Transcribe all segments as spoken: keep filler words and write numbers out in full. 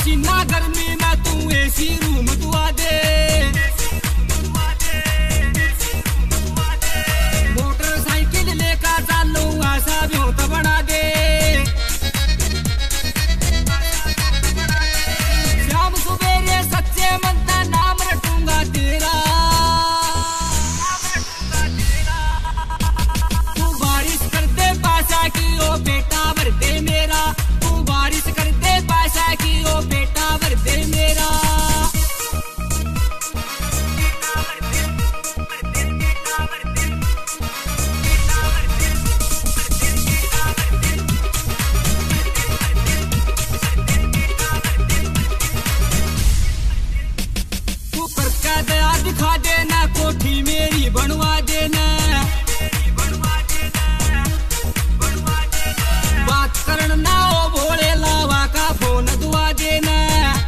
पसीना गर्मी में तू एसी रूम दुआ दे, मोटरसाइकिल लेकर चालू ऐसा भी हो तो बना दे। शाम सुबेरे सच्चे मन का नाम रटूंगा तेरा, तू बारिश कर दे पैसा की ओ बेटा भर दे मेरा, तू बारिश कर दे पैसा की ओ बेटा भर दे मेरा। दया दिखा देना, कोठी मेरी बनवा देना, बात करना ओ भोले लावा का फोन दुआ देना।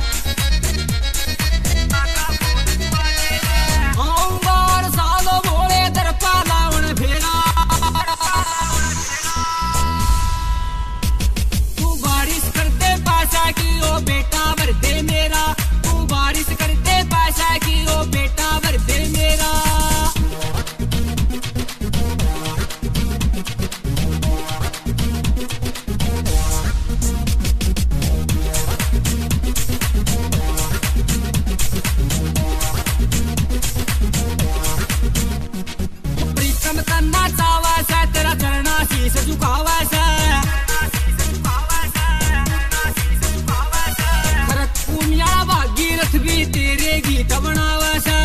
आऊंगा और सालों भोले दर पालावन फेरा, तू बारिश कर दे पैसा की ओ बेटा भर दे मेरा, तू बारिश कर दे पैसा की ओ बेटा भर दे मेरा। प्रीतम करना चावा सा तेरा चरना शीश झुकावा सा, भरतपुनिया भागीरथ भी तेरे गीत बनावा सा,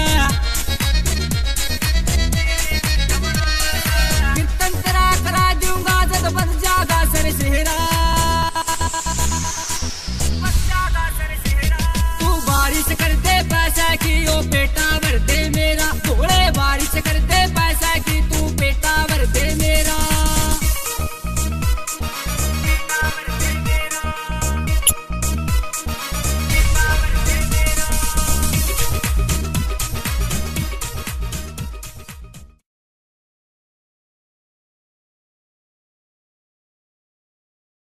कीर्तन तेरा करा दूंगा जब बन जागा सर सेहरा, तू बारिश कर दे पैसा की ओ बेटा भर दे मेरा, थोड़े बारिश कर दे